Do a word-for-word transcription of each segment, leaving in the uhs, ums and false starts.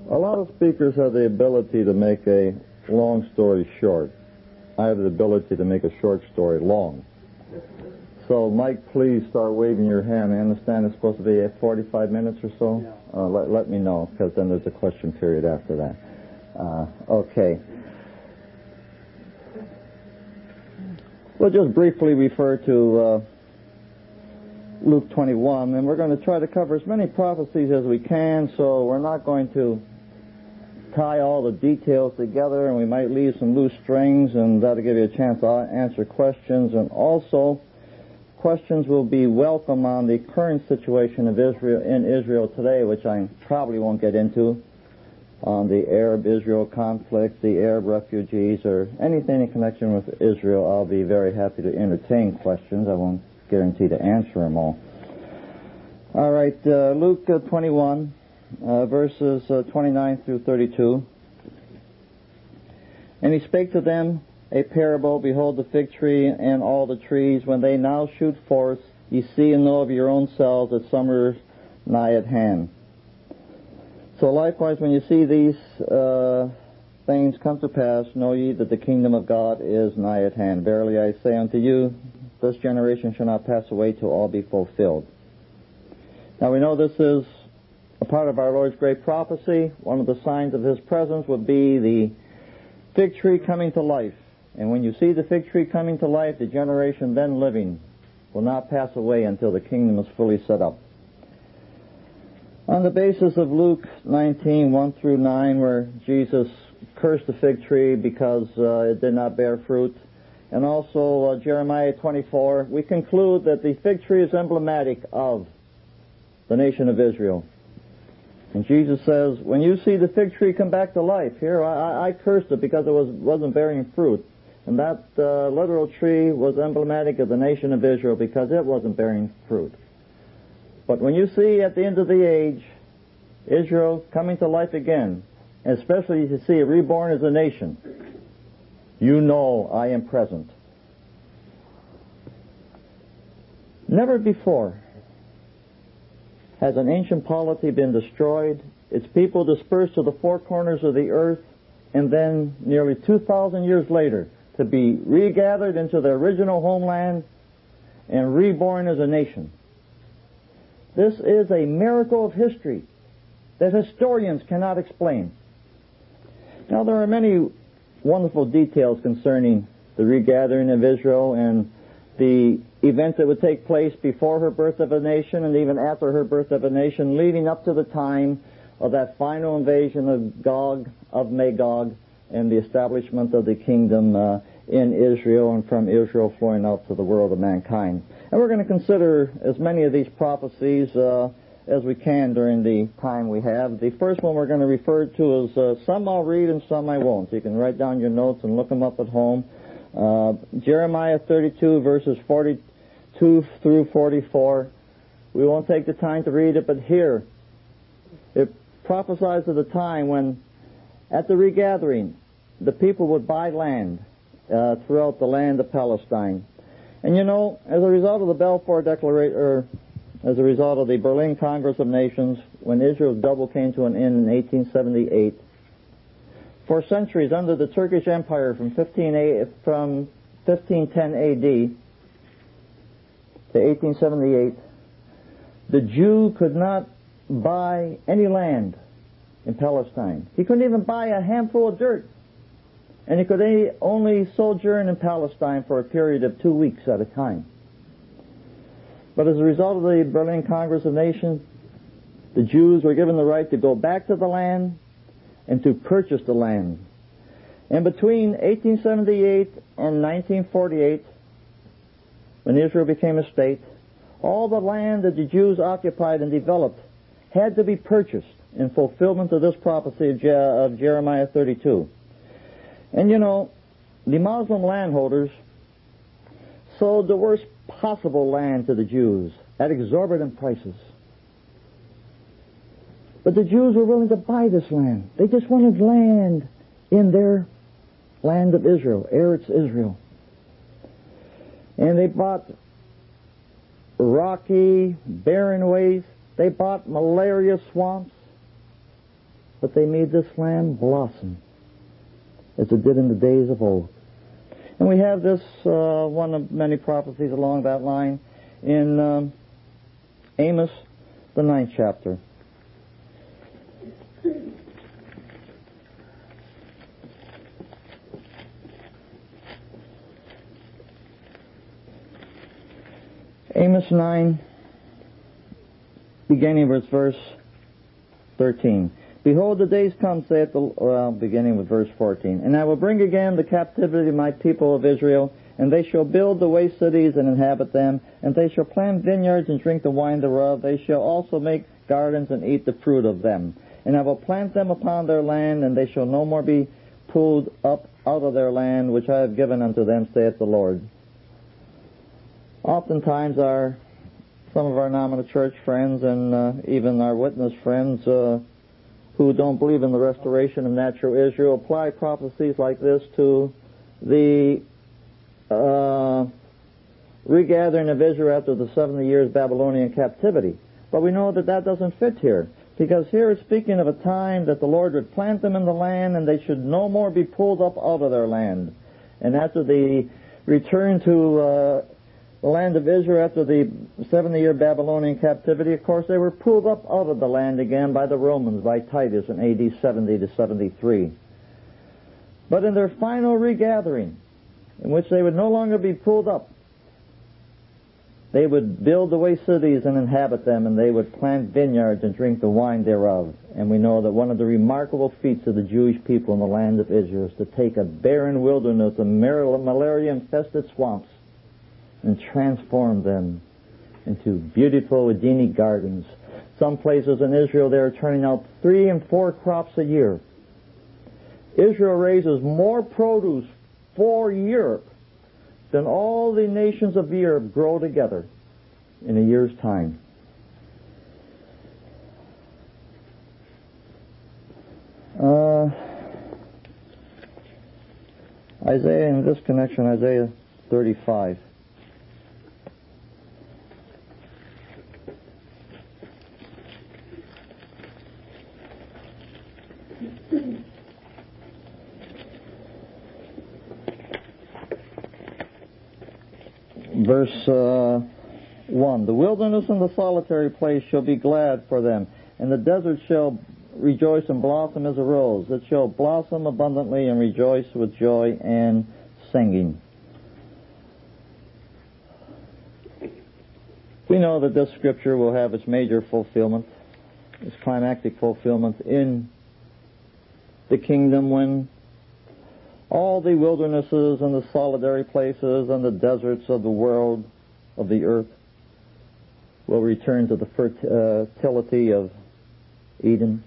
A lot of speakers have the ability to make a long story short. I have the ability to make a short story long. So, Mike, please start waving your hand. I understand it's supposed to be at forty-five minutes or so. Uh, let, let me know, because then there's a question period after that. Uh, okay. We'll just briefly refer to uh, Luke twenty-one, and we're going to try to cover as many prophecies as we can, so we're not going to tie all the details together, and we might leave some loose strings, and that'll give you a chance to answer questions. And also, questions will be welcome on the current situation of Israel in Israel today, which I probably won't get into, on the Arab-Israel conflict, the Arab refugees, or anything in connection with Israel. I'll be very happy to entertain questions. I won't guarantee to answer them all. All right, uh, Luke uh, twenty-one. Uh, verses uh, twenty-nine through thirty-two. And he spake to them a parable. Behold, the fig tree and all the trees, when they now shoot forth, ye see and know of your own selves that summer is nigh at hand. So likewise, when you see these uh, things come to pass, know ye that the kingdom of God is nigh at hand. Verily I say unto you, this generation shall not pass away till all be fulfilled. Now we know this is a part of our Lord's great prophecy. One of the signs of His presence would be the fig tree coming to life. And when you see the fig tree coming to life, the generation then living will not pass away until the kingdom is fully set up. On the basis of Luke nineteen, one through nine, where Jesus cursed the fig tree because uh, it did not bear fruit, and also uh, Jeremiah twenty-four, we conclude that the fig tree is emblematic of the nation of Israel. And Jesus says, when you see the fig tree come back to life, here, I, I cursed it because it was, wasn't bearing fruit. And that uh, literal tree was emblematic of the nation of Israel because it wasn't bearing fruit. But when you see at the end of the age, Israel coming to life again, and especially if you see it reborn as a nation, you know I am present. Never before has an ancient polity been destroyed, its people dispersed to the four corners of the earth, and then nearly two thousand years later to be regathered into their original homeland and reborn as a nation. This is a miracle of history that historians cannot explain. Now, there are many wonderful details concerning the regathering of Israel and the events that would take place before her birth of a nation and even after her birth of a nation, leading up to the time of that final invasion of Gog, of Magog, and the establishment of the kingdom uh, in Israel, and from Israel flowing out to the world of mankind. And we're going to consider as many of these prophecies uh, as we can during the time we have. The first one we're going to refer to is, uh, some I'll read and some I won't. You can write down your notes and look them up at home. Uh, Jeremiah thirty-two, verses forty-two through forty-four. We won't take the time to read it, but here it prophesies of the time when, at the regathering, the people would buy land uh, throughout the land of Palestine. And you know, as a result of the Balfour Declaration, or as a result of the Berlin Congress of Nations, when Israel's double came to an end in eighteen seventy-eight, for centuries under the Turkish Empire from fifteen ten A D to eighteen seventy-eight, the Jew could not buy any land in Palestine. He couldn't even buy a handful of dirt. And he could only sojourn in Palestine for a period of two weeks at a time. But as a result of the Berlin Congress of Nations, the Jews were given the right to go back to the land and to purchase the land. And between eighteen seventy-eight and nineteen forty-eight, when Israel became a state, all the land that the Jews occupied and developed had to be purchased in fulfillment of this prophecy of, Je- of Jeremiah thirty-two. And you know, the Muslim landholders sold the worst possible land to the Jews at exorbitant prices. But the Jews were willing to buy this land. They just wanted land in their land of Israel, Eretz Israel. And they bought rocky, barren ways. They bought malaria swamps. but they made this land blossom as it did in the days of old. And we have this, uh, one of many prophecies along that line, in um, Amos, the ninth chapter. Amos nine, beginning with verse thirteen. Behold, the days come, saith the, well, beginning with verse fourteen. And I will bring again the captivity of my people of Israel, and they shall build the waste cities and inhabit them, and they shall plant vineyards and drink the wine thereof. They shall also make gardens and eat the fruit of them. And I will plant them upon their land, and they shall no more be pulled up out of their land, which I have given unto them, saith the Lord. Oftentimes our, some of our nominal church friends and uh, even our witness friends uh, who don't believe in the restoration of natural Israel apply prophecies like this to the uh, regathering of Israel after the seventy years Babylonian captivity. But we know that that doesn't fit here, because here it's speaking of a time that the Lord would plant them in the land and they should no more be pulled up out of their land. And after the return to uh, the land of Israel after the seventy-year Babylonian captivity, of course, they were pulled up out of the land again by the Romans, by Titus in A D seventy to seventy-three. But in their final regathering, in which they would no longer be pulled up, they would build the waste cities and inhabit them, and they would plant vineyards and drink the wine thereof. And we know that one of the remarkable feats of the Jewish people in the land of Israel is to take a barren wilderness of malaria-infested swamps and transform them into beautiful Edenic gardens. Some places in Israel, they are turning out three and four crops a year. Israel raises more produce for Europe than all the nations of Europe grow together in a year's time. Uh, Isaiah, in this connection, Isaiah thirty-five. Verse uh, one, the wilderness and the solitary place shall be glad for them, and the desert shall rejoice and blossom as a rose. It shall blossom abundantly and rejoice with joy and singing. We know that this scripture will have its major fulfillment, its climactic fulfillment in the kingdom when all the wildernesses and the solitary places and the deserts of the world, of the earth, will return to the fertility of Eden.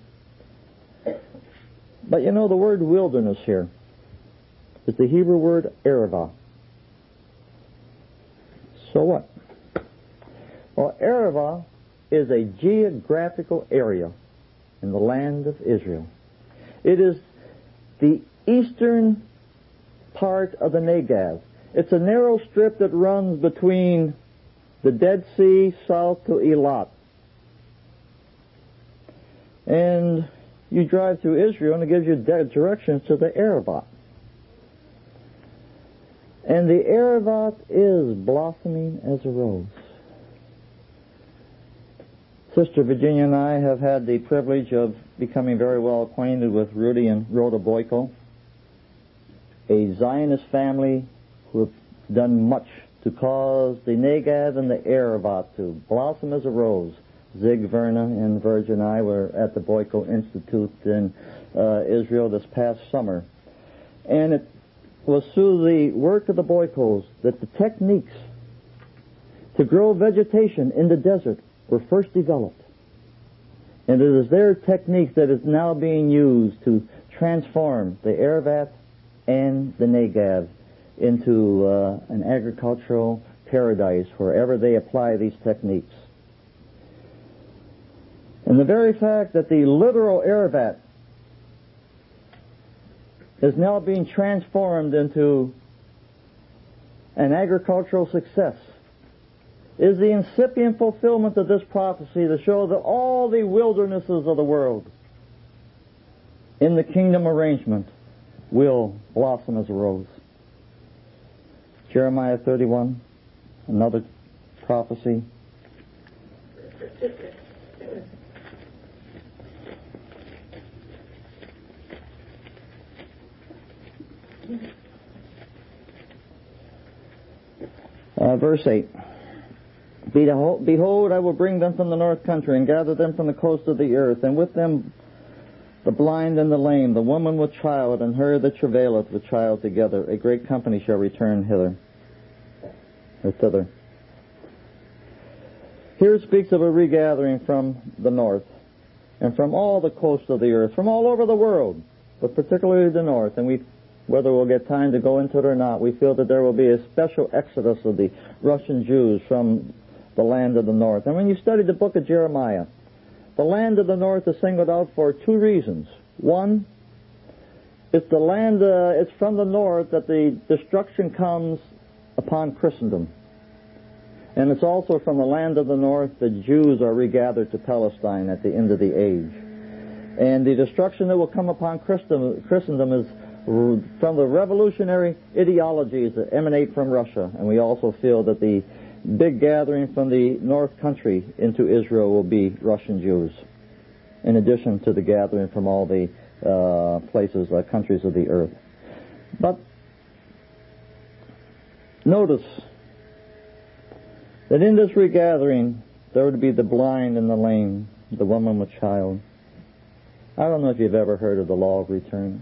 But you know, the word wilderness here is the Hebrew word Arava. So what? Well, Arava is a geographical area in the land of Israel. It is the eastern part of the Negev. It's a narrow strip that runs between the Dead Sea south to Eilat. And you drive through Israel and it gives you directions to the Arava. And the Arava is blossoming as a rose. Sister Virginia and I have had the privilege of becoming very well acquainted with Rudy and Rhoda Boyko, a Zionist family who have done much to cause the Negev and the Arava to blossom as a rose. Zig, Verna, and Virg and I were at the Boyko Institute in uh, Israel this past summer. And it was through the work of the Boykos that the techniques to grow vegetation in the desert were first developed. And it is their technique that is now being used to transform the Arava and the Negev into uh, an agricultural paradise wherever they apply these techniques. And the very fact that the literal Arava is now being transformed into an agricultural success is the incipient fulfillment of this prophecy to show that all the wildernesses of the world in the kingdom arrangement will blossom as a rose. Jeremiah thirty-one, another prophecy. Uh, verse eight. Behold, I will bring them from the north country and gather them from the coast of the earth, and with them the blind and the lame, the woman with child, and her that travaileth with child together. A great company shall return hither, or thither. Here it speaks of a regathering from the north, and from all the coasts of the earth, from all over the world, but particularly the north. And we, whether we'll get time to go into it or not, we feel that there will be a special exodus of the Russian Jews from the land of the north. And when you study the book of Jeremiah, the land of the north is singled out for two reasons. One, it's the land, uh, it's from the north that the destruction comes upon Christendom. And it's also from the land of the north that Jews are regathered to Palestine at the end of the age. And the destruction that will come upon Christendom, Christendom is from the revolutionary ideologies that emanate from Russia. And we also feel that the big gathering from the north country into Israel will be Russian Jews, in addition to the gathering from all the uh, places, uh, countries of the earth. But notice that in this regathering there would be the blind and the lame, the woman with child. I don't know if you've ever heard of the law of return.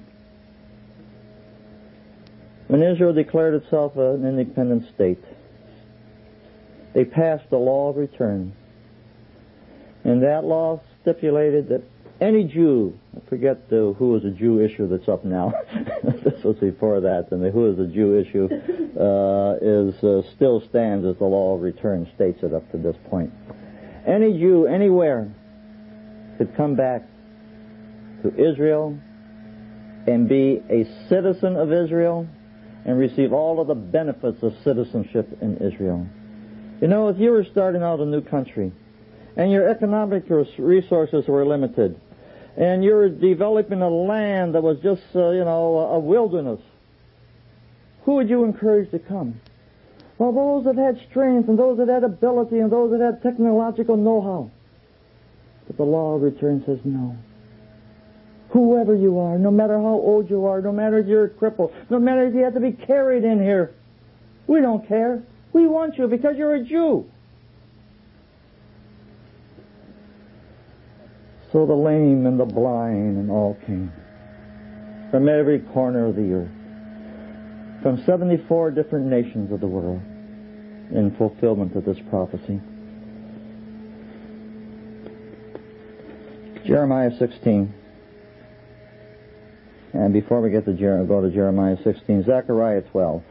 When Israel declared itself an independent state, they passed the law of return. And that law stipulated that any Jew, I forget uh, who is a Jew issue that's up now. This was before that, and the who is a Jew issue uh, is uh, still stands as the law of return states it up to this point. Any Jew anywhere could come back to Israel and be a citizen of Israel and receive all of the benefits of citizenship in Israel. You know, if you were starting out a new country and your economic resources were limited and you're developing a land that was just, uh, you know, a wilderness, who would you encourage to come? Well, those that had strength and those that had ability and those that had technological know-how. But the law of return says no. Whoever you are, no matter how old you are, no matter if you're a cripple, no matter if you have to be carried in here, we don't care. We want you because you're a Jew. So the lame and the blind and all came from every corner of the earth, from seventy-four different nations of the world, in fulfillment of this prophecy. Jeremiah sixteen. And before we get to Jer- go to Jeremiah sixteen, Zechariah twelve.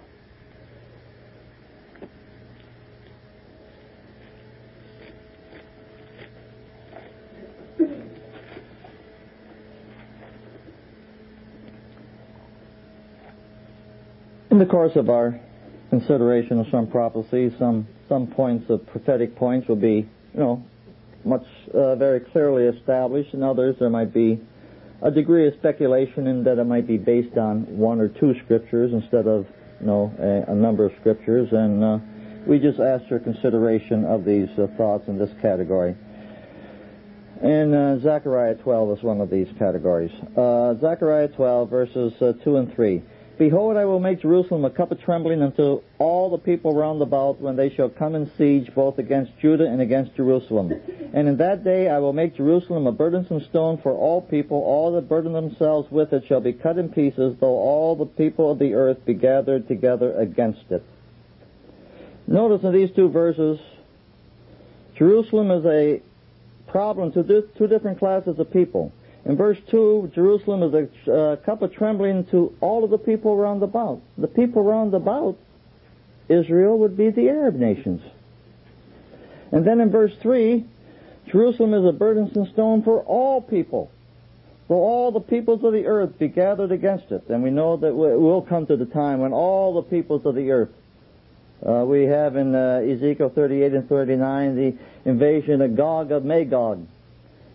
In the course of our consideration of some prophecies, some some points of prophetic points will be, you know, much uh, very clearly established. In others, there might be a degree of speculation in that it might be based on one or two scriptures instead of, you know, a, a number of scriptures. And uh, we just ask your consideration of these uh, thoughts in this category. And uh, Zechariah twelve is one of these categories. Uh, Zechariah twelve, verses uh, two and three. Behold, I will make Jerusalem a cup of trembling unto all the people round about, when they shall come in siege both against Judah and against Jerusalem. And in that day I will make Jerusalem a burdensome stone for all people. All that burden themselves with it shall be cut in pieces, though all the people of the earth be gathered together against it. Notice in these two verses, Jerusalem is a problem to two different classes of people. In verse two, Jerusalem is a uh, cup of trembling to all of the people round about. The people round about Israel would be the Arab nations. And then in verse three, Jerusalem is a burdensome stone for all people. For all the peoples of the earth be gathered against it. And we know that we'll come to the time when all the peoples of the earth, uh, we have in uh, Ezekiel thirty-eight and thirty-nine the invasion of Gog of Magog.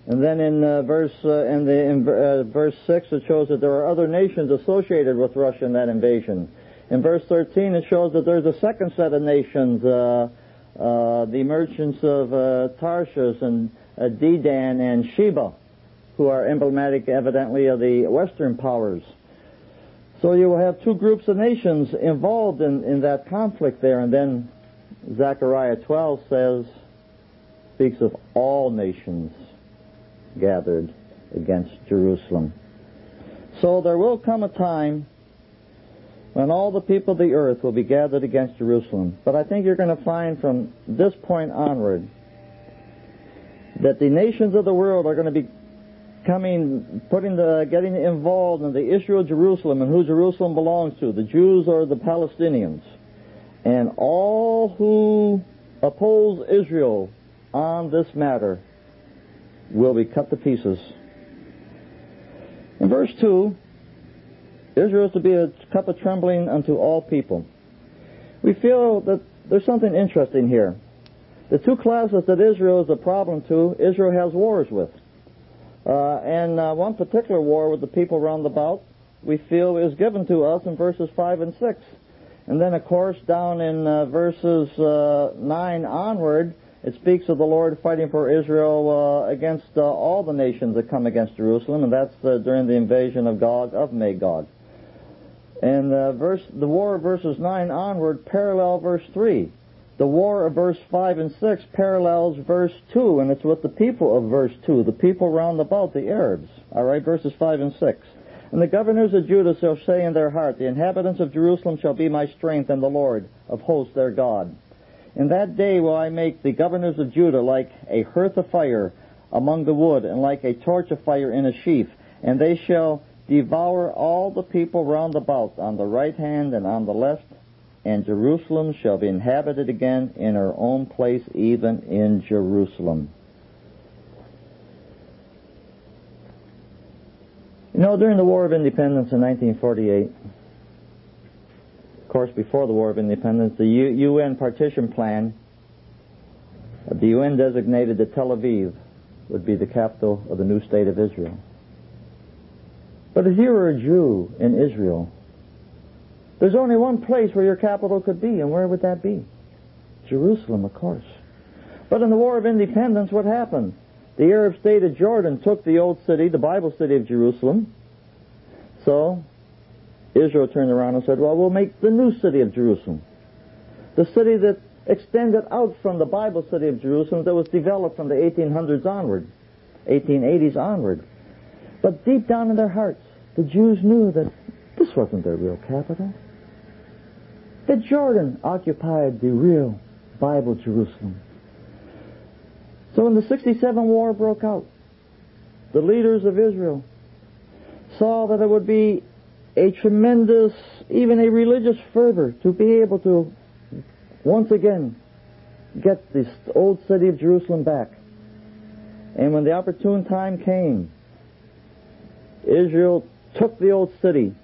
And then in uh, verse uh, in the in, uh, verse six, it shows that there are other nations associated with Russia in that invasion. In verse thirteen, it shows that there's a second set of nations, uh, uh, the merchants of uh, Tarshish and uh, Dedan and Sheba, who are emblematic, evidently, of the Western powers. So you will have two groups of nations involved in, in that conflict there. And then Zechariah twelve says, speaks of all nations gathered against Jerusalem. So there will come a time when all the people of the earth will be gathered against Jerusalem. But I think you're going to find from this point onward that the nations of the world are going to be coming, putting the, getting involved in the issue of Jerusalem and who Jerusalem belongs to, the Jews or the Palestinians. And all who oppose Israel on this matter will be cut to pieces. In verse two, Israel is to be a cup of trembling unto all people. We feel that there's something interesting here. The two classes that Israel is a problem to, Israel has wars with. Uh, and uh, one particular war with the people round about, we feel, is given to us in verses five and six. And then, of course, down in uh, verses uh, nine onward, it speaks of the Lord fighting for Israel uh, against uh, all the nations that come against Jerusalem, and that's uh, during the invasion of Gog, of Magog. And uh, verse, the war of verses nine onward parallel verse three. The war of verse five and six parallels verse two, and it's with the people of verse two, the people round about, the Arabs. All right, verses five and six. And the governors of Judah shall say in their heart, the inhabitants of Jerusalem shall be my strength, and the Lord of hosts their God. In that day will I make the governors of Judah like a hearth of fire among the wood, and like a torch of fire in a sheaf, and they shall devour all the people round about, on the right hand and on the left, and Jerusalem shall be inhabited again in her own place, even in Jerusalem. You know, during the War of Independence in nineteen forty-eight, of course, before the War of Independence, the U N partition plan, the U N designated that Tel Aviv would be the capital of the new state of Israel. But if you were a Jew in Israel, there's only one place where your capital could be, and where would that be? Jerusalem, of course. But in the War of Independence, what happened? The Arab state of Jordan took the old city, the Bible city of Jerusalem. So Israel turned around and said, well, we'll make the new city of Jerusalem. The city that extended out from the Bible city of Jerusalem that was developed from the eighteen hundreds onward, eighteen eighties onward. But deep down in their hearts, the Jews knew that this wasn't their real capital. That Jordan occupied the real Bible Jerusalem. So when the sixty-seven war broke out, the leaders of Israel saw that it would be a tremendous, even a religious fervor to be able to once again get this old city of Jerusalem back. And when the opportune time came, Israel took the old city.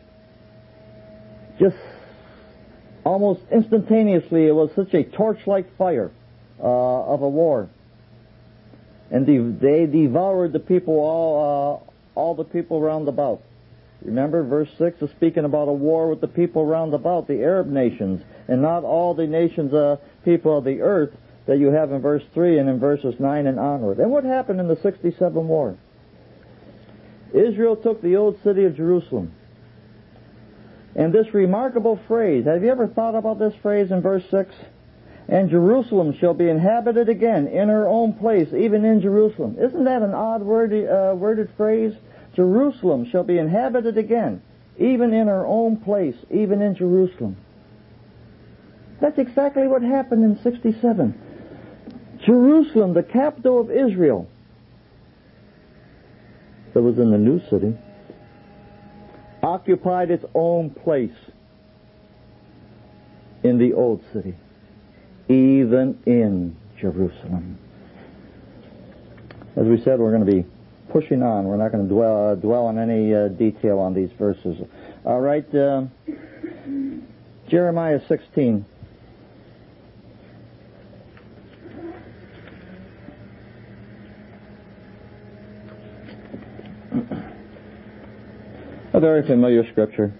Just almost instantaneously, it was such a torch-like fire uh, of a war. And de- they devoured the people, all uh, all the people round about. Remember, verse six is speaking about a war with the people round about, the Arab nations, and not all the nations, uh, people of the earth that you have in verse three and in verses nine and onward. And what happened in the sixty-seven war? Israel took the old city of Jerusalem. And this remarkable phrase, have you ever thought about this phrase in verse six? And Jerusalem shall be inhabited again in her own place, even in Jerusalem. Isn't that an odd worded, uh, worded phrase? Jerusalem shall be inhabited again, even in her own place, even in Jerusalem. That's exactly what happened in sixty-seven. Jerusalem, the capital of Israel, that was in the new city, occupied its own place in the old city, even in Jerusalem. As we said, we're going to be pushing on. We're not going to dwell, uh, dwell on any uh, detail on these verses. All right, uh, Jeremiah sixteen. A very familiar scripture.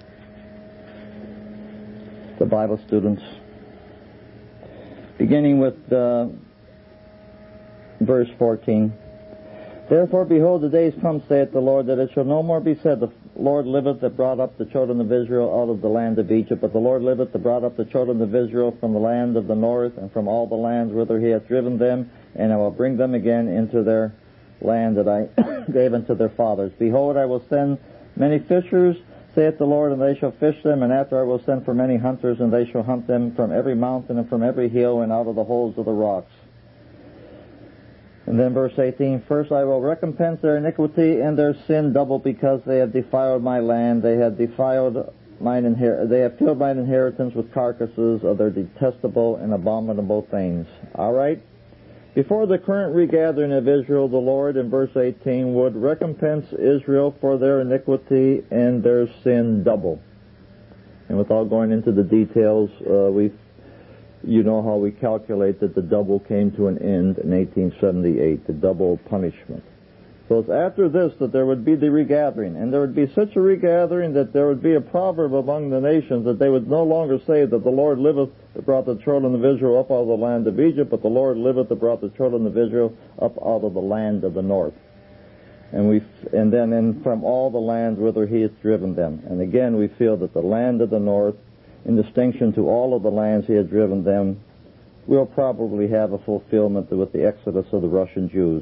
The Bible students. Beginning with uh, verse fourteen. Therefore, behold, the days come, saith the Lord, that it shall no more be said, the Lord liveth that brought up the children of Israel out of the land of Egypt, but the Lord liveth that brought up the children of Israel from the land of the north, and from all the lands whither he hath driven them, and I will bring them again into their land that I gave unto their fathers. Behold, I will send many fishers, saith the Lord, and they shall fish them, and after I will send for many hunters, and they shall hunt them from every mountain and from every hill and out of the holes of the rocks. And then verse eighteen, first I will recompense their iniquity and their sin double, because they have defiled my land, they have defiled mine inher- they have killed mine inheritance with carcasses of their detestable and abominable things. All right? Before the current regathering of Israel, the Lord, in verse eighteen, would recompense Israel for their iniquity and their sin double. And without going into the details, uh, we, you know how we calculate that the double came to an end in eighteen seventy-eight, the double punishment. So it's after this that there would be the regathering, and there would be such a regathering that there would be a proverb among the nations that they would no longer say that the Lord liveth that brought the children of Israel up out of the land of Egypt, but the Lord liveth that brought the children of Israel up out of the land of the north. And we, and then in from all the lands whither he hath driven them. And again we feel that the land of the north, in distinction to all of the lands he had driven them, will probably have a fulfillment with the exodus of the Russian Jews.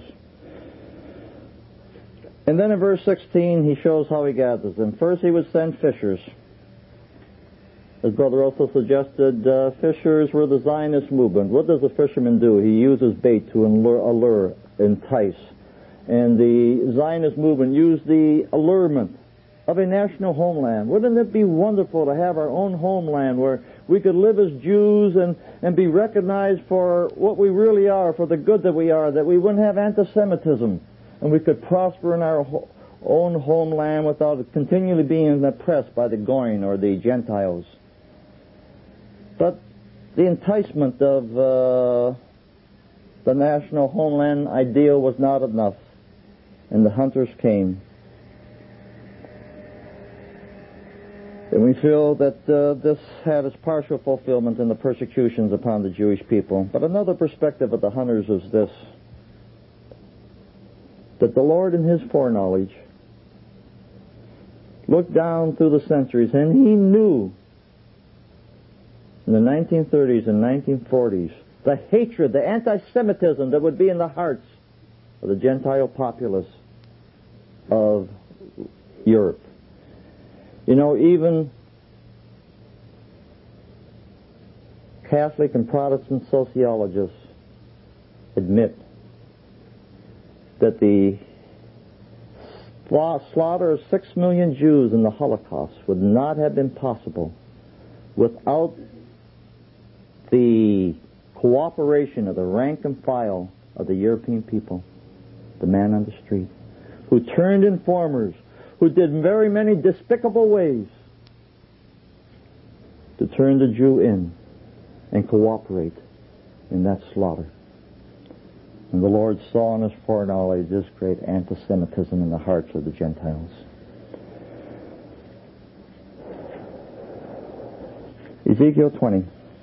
And then in verse sixteen, he shows how he gathers them. First, he would send fishers. As Brother also suggested, uh, fishers were the Zionist movement. What does a fisherman do? He uses bait to allure, allure, entice. And the Zionist movement used the allurement of a national homeland. Wouldn't it be wonderful to have our own homeland where we could live as Jews and, and be recognized for what we really are, for the good that we are, that we wouldn't have anti-Semitism, and we could prosper in our ho- own homeland without continually being oppressed by the Goyim or the Gentiles. But the enticement of uh, the national homeland ideal was not enough, and the hunters came. And we feel that uh, this had its partial fulfillment in the persecutions upon the Jewish people. But another perspective of the hunters is this, that the Lord in his foreknowledge looked down through the centuries, and he knew in the nineteen thirties and nineteen forties the hatred, the anti-Semitism that would be in the hearts of the Gentile populace of Europe. You know, even Catholic and Protestant sociologists admit that the slaughter of six million Jews in the Holocaust would not have been possible without the cooperation of the rank and file of the European people, the man on the street, who turned informers, who did very many despicable ways to turn the Jew in and cooperate in that slaughter. And the Lord saw in his foreknowledge this great anti-Semitism in the hearts of the Gentiles. Ezekiel twenty.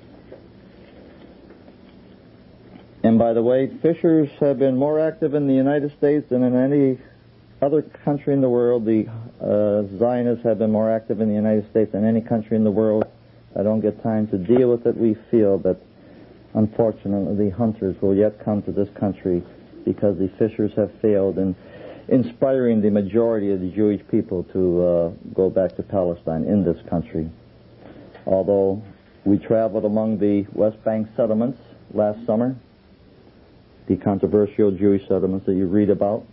And by the way, fishers have been more active in the United States than in any other country in the world. The uh, Zionists have been more active in the United States than any country in the world. I don't get time to deal with it. We feel that, unfortunately, the hunters will yet come to this country because the fishers have failed in inspiring the majority of the Jewish people to uh, go back to Palestine in this country. Although we traveled among the West Bank settlements last summer, the controversial Jewish settlements that you read about,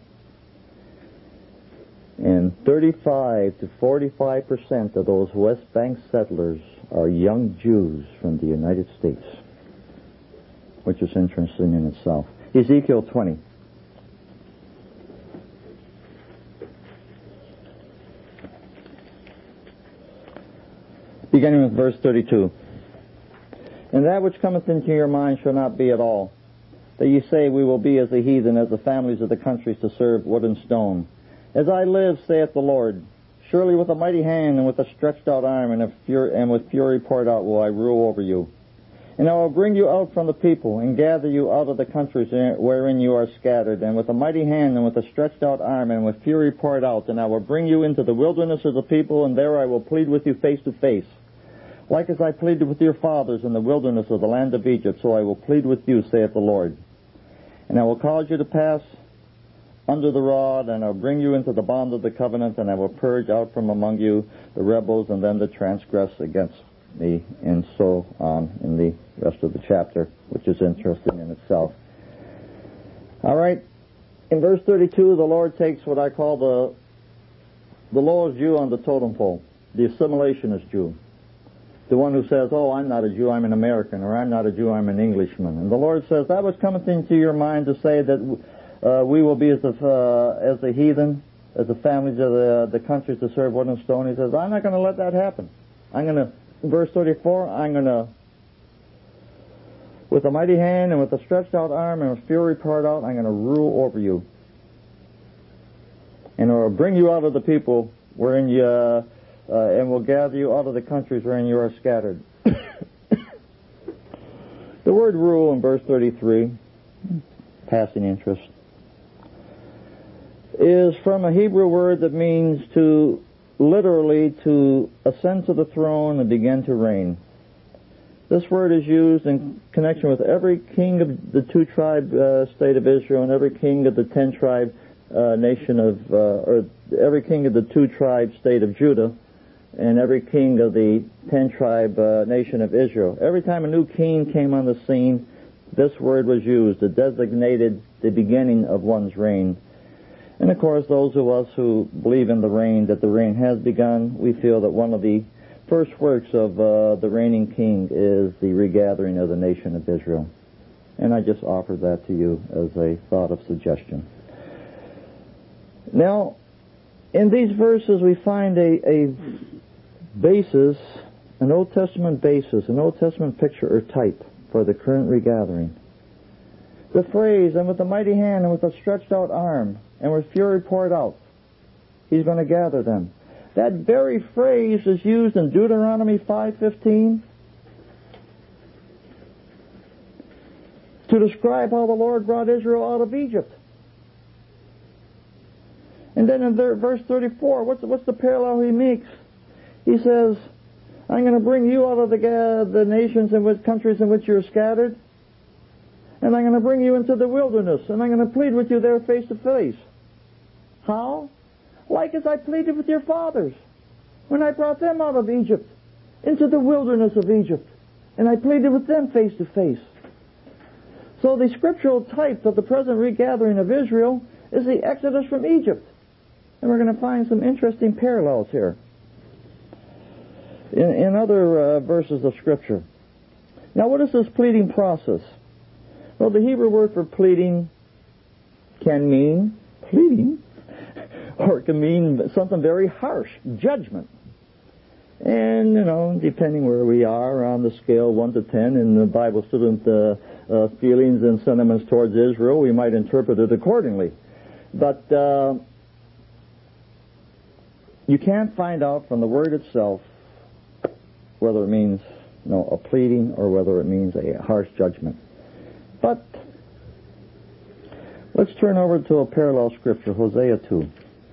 and thirty-five to forty-five percent of those West Bank settlers are young Jews from the United States, which is interesting in itself. Ezekiel twenty. Beginning with verse thirty-two. And that which cometh into your mind shall not be at all, that ye say, we will be as the heathen, as the families of the countries to serve wood and stone. As I live, saith the Lord, Surely with a mighty hand and with a stretched out arm and, a fury, and with fury poured out will I rule over you. And I will bring you out from the people and gather you out of the countries wherein you are scattered, and with a mighty hand and with a stretched out arm and with fury poured out, and I will bring you into the wilderness of the people, and there I will plead with you face to face. Like as I pleaded with your fathers in the wilderness of the land of Egypt, so I will plead with you, saith the Lord. And I will cause you to pass under the rod, and I will bring you into the bond of the covenant, and I will purge out from among you the rebels and them that transgress against me, and so on in the rest of the chapter, which is interesting in itself. All right. In verse thirty-two, the Lord takes what I call the the lowest Jew on the totem pole, the assimilationist Jew. The one who says, oh, I'm not a Jew, I'm an American, or I'm not a Jew, I'm an Englishman. And the Lord says, that was coming into your mind to say that uh, we will be as the, uh, as the heathen, as the families of the, the countries that serve wood and stone. He says, I'm not going to let that happen. I'm going to, verse thirty-four, I'm going to, with a mighty hand and with a stretched out arm and with fury poured out, I'm going to rule over you. And I will bring you out of the people wherein you, uh, uh, and will gather you out of the countries wherein you are scattered. The word rule in verse thirty-three, passing interest, is from a Hebrew word that means to literally to ascend to the throne and begin to reign. This word is used in connection with every king of the two-tribe uh, state of Israel and every king of the ten-tribe uh, nation of, uh, or every king of the two-tribe state of Judah and every king of the ten-tribe uh, nation of Israel. Every time a new king came on the scene, this word was used. It designated the beginning of one's reign. And of course, those of us who believe in the reign, that the reign has begun, we feel that one of the first works of uh, the reigning king is the regathering of the nation of Israel. And I just offer that to you as a thought of suggestion. Now, in these verses we find a, a basis, an Old Testament basis, an Old Testament picture or type for the current regathering. The phrase, and with a mighty hand and with a stretched out arm and with fury poured out, he's going to gather them. That very phrase is used in Deuteronomy five fifteen to describe how the Lord brought Israel out of Egypt. And then in verse thirty-four, what's, what's the parallel he makes? He says, I'm going to bring you out of the, uh, the nations and which countries in which you're scattered, and I'm going to bring you into the wilderness, and I'm going to plead with you there face to face. How? Like as I pleaded with your fathers when I brought them out of Egypt, into the wilderness of Egypt, and I pleaded with them face to face. So the scriptural type of the present regathering of Israel is the exodus from Egypt. And we're going to find some interesting parallels here in, in other uh, verses of Scripture. Now, what is this pleading process? Well, the Hebrew word for pleading can mean pleading, or it can mean something very harsh, judgment. And, you know, depending where we are on the scale one to ten in the Bible student uh, uh, feelings and sentiments towards Israel, we might interpret it accordingly. But uh, you can't find out from the word itself whether it means, you know, a pleading or whether it means a harsh judgment. But let's turn over to a parallel scripture, Hosea two.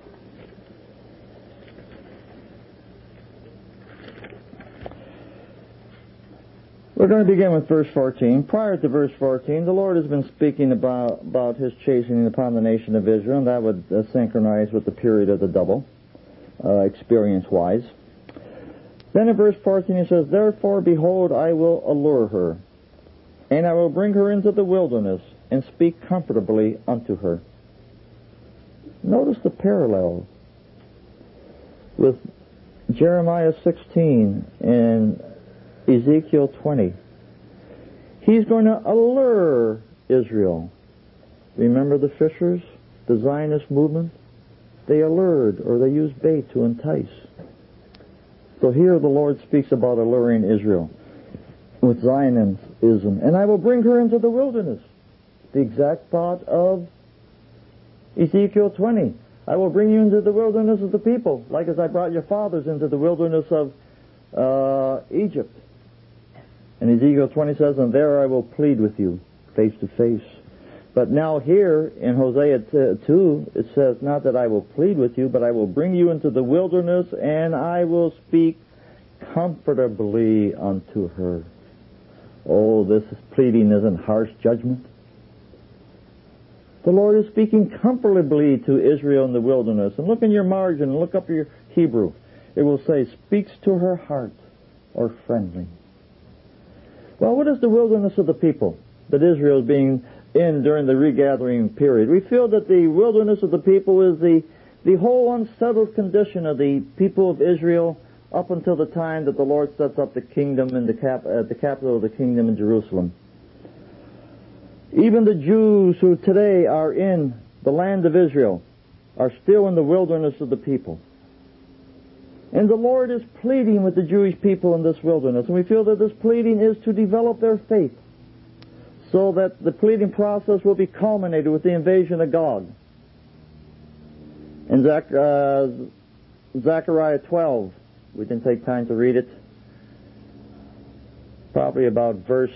We're going to begin with verse fourteen. Prior to verse fourteen, the Lord has been speaking about, about His chastening upon the nation of Israel, and that would uh, synchronize with the period of the double, uh, experience-wise. Then in verse fourteen He says, Therefore, behold, I will allure her, and I will bring her into the wilderness, and speak comfortably unto her. Notice the parallel with Jeremiah sixteen and Ezekiel twenty. He's going to allure Israel. Remember the fishers, the Zionist movement? They allured, or they used bait to entice. So here the Lord speaks about alluring Israel with Zionism. And I will bring her into the wilderness. The exact thought of Ezekiel twenty. I will bring you into the wilderness of the people, like as I brought your fathers into the wilderness of uh, Egypt. And Ezekiel twenty says, and there I will plead with you face to face. But now here in Hosea two, it says, not that I will plead with you, but I will bring you into the wilderness, and I will speak comfortably unto her. Oh, this pleading isn't harsh judgment. The Lord is speaking comfortably to Israel in the wilderness. And look in your margin, and look up your Hebrew. It will say, speaks to her heart, or friendly. Well, what is the wilderness of the people that Israel is being in during the regathering period? We feel that the wilderness of the people is the, the whole unsettled condition of the people of Israel up until the time that the Lord sets up the kingdom in the, cap, uh, the capital of the kingdom in Jerusalem. Even the Jews who today are in the land of Israel are still in the wilderness of the people. And the Lord is pleading with the Jewish people in this wilderness. And we feel that this pleading is to develop their faith, so that the pleading process will be culminated with the invasion of Gog. In Zach, uh, Zechariah twelve, we didn't take time to read it, probably about verse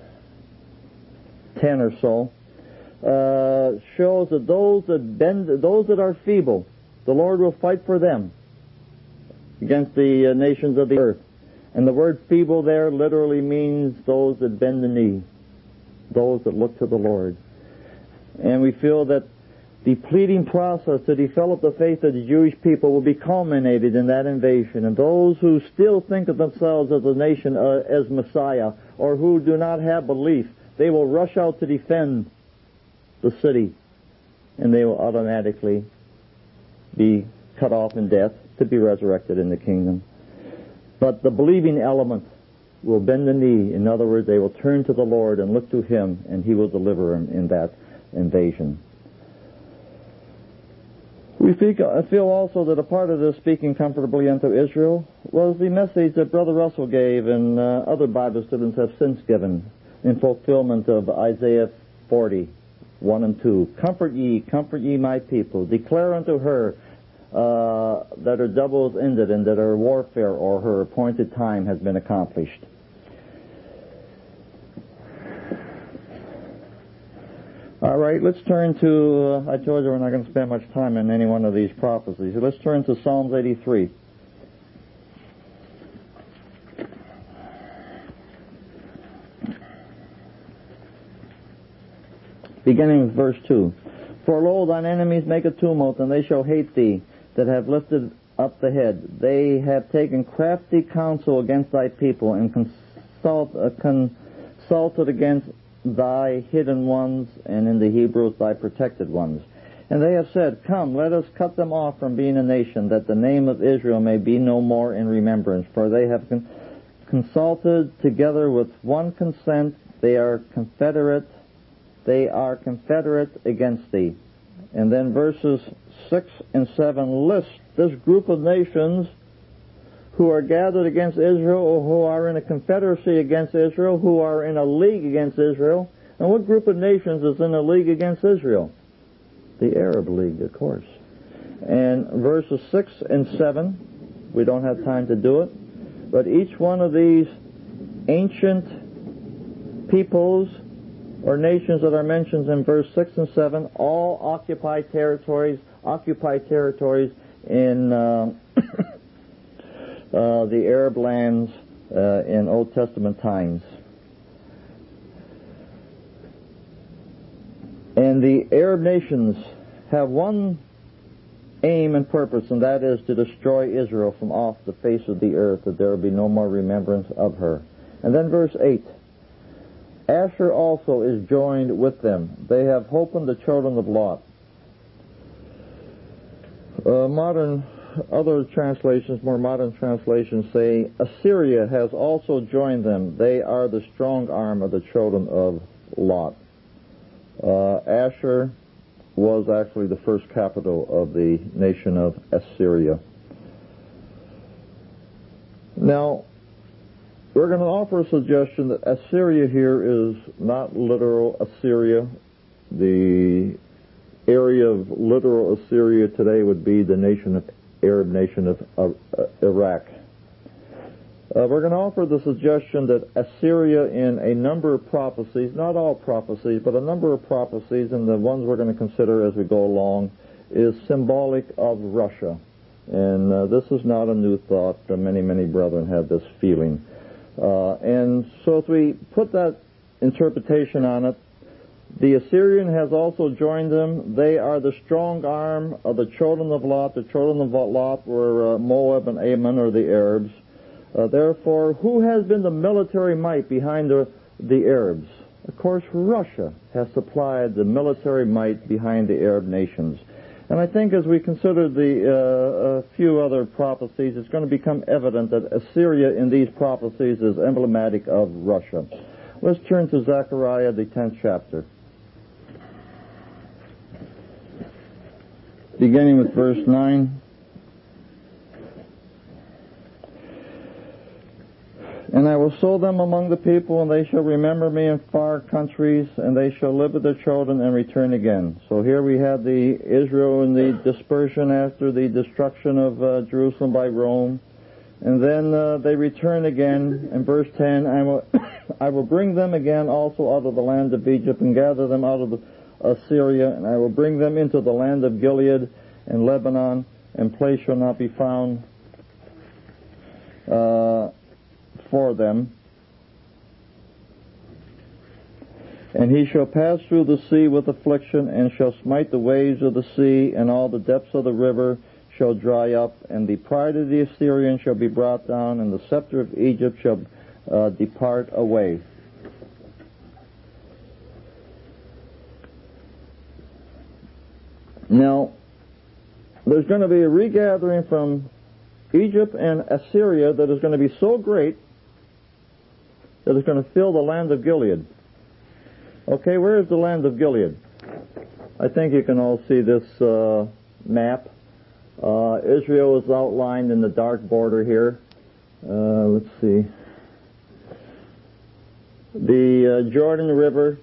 ten or so, uh, shows that those that bend, those that are feeble, the Lord will fight for them against the uh, nations of the earth. And the word feeble there literally means those that bend the knee, those that look to the Lord. And we feel that the pleading process to develop the faith of the Jewish people will be culminated in that invasion. And those who still think of themselves as a nation, uh, as Messiah, or who do not have belief, they will rush out to defend the city, and they will automatically be cut off in death to be resurrected in the kingdom. But the believing element will bend the knee. In other words, they will turn to the Lord and look to Him, and He will deliver them in that invasion. We feel also that a part of this speaking comfortably unto Israel was the message that Brother Russell gave and uh, other Bible students have since given in fulfillment of Isaiah forty, one and two. Comfort ye, comfort ye my people. Declare unto her uh, that her double is ended and that her warfare or her appointed time has been accomplished. All right, let's turn to, uh, I told you we're not going to spend much time on any one of these prophecies. Let's turn to Psalms eighty-three. Beginning with verse two. For lo, thine enemies make a tumult, and they shall hate thee that have lifted up the head. They have taken crafty counsel against thy people, and consult, uh, consulted against thy hidden ones, and in the Hebrews thy protected ones. And they have said, come, let us cut them off from being a nation, that the name of Israel may be no more in remembrance. For they have con- consulted together with one consent, they are confederate They are confederate against thee. And then verses six and seven list this group of nations who are gathered against Israel, or who are in a confederacy against Israel, who are in a league against Israel. And what group of nations is in a league against Israel? The Arab League, of course. And verses six and seven, we don't have time to do it, but each one of these ancient peoples or nations that are mentioned in verse six and seven all occupy territories, occupy territories in uh, uh, the Arab lands uh, in Old Testament times. And the Arab nations have one aim and purpose, and that is to destroy Israel from off the face of the earth, that there will be no more remembrance of her. And then verse eight. Asher also is joined with them. They have holpen the children of Lot. Uh, modern, other translations, more modern translations say, Assyria has also joined them. They are the strong arm of the children of Lot. Uh, Asher was actually the first capital of the nation of Assyria. Now, we're going to offer a suggestion that Assyria here is not literal Assyria, the area of literal Assyria today would be the nation of Arab nation of uh, Iraq. Uh, we're going to offer the suggestion that Assyria, in a number of prophecies, not all prophecies, but a number of prophecies, and the ones we're going to consider as we go along, is symbolic of Russia. And uh, this is not a new thought. Uh, many, many brethren have this feeling. Uh, and so if we put that interpretation on it, the Assyrian has also joined them. They are the strong arm of the children of Lot. The children of Lot were uh, Moab and Ammon, or the Arabs. Uh, therefore, who has been the military might behind the, the Arabs? Of course, Russia has supplied the military might behind the Arab nations. And I think as we consider the uh, a few other prophecies, it's going to become evident that Assyria in these prophecies is emblematic of Russia. Let's turn to Zechariah, the tenth chapter. Beginning with verse nine. And I will sow them among the people, and they shall remember me in far countries, and they shall live with their children and return again. So here we have the Israel in the dispersion after the destruction of uh, Jerusalem by Rome. And then uh, they return again. In verse ten, I will, I will bring them again also out of the land of Egypt, and gather them out of the, Assyria, and I will bring them into the land of Gilead and Lebanon, and place shall not be found Uh, for them. And he shall pass through the sea with affliction, and shall smite the waves of the sea, and all the depths of the river shall dry up, and the pride of the Assyrian shall be brought down, and the scepter of Egypt shall uh, depart away. Now, there's going to be a regathering from Egypt and Assyria that is going to be so great that it's going to fill the land of Gilead. Okay, where is the land of Gilead? I think you can all see this uh, map. Uh, Israel is outlined in the dark border here. Uh, let's see. The uh, Jordan River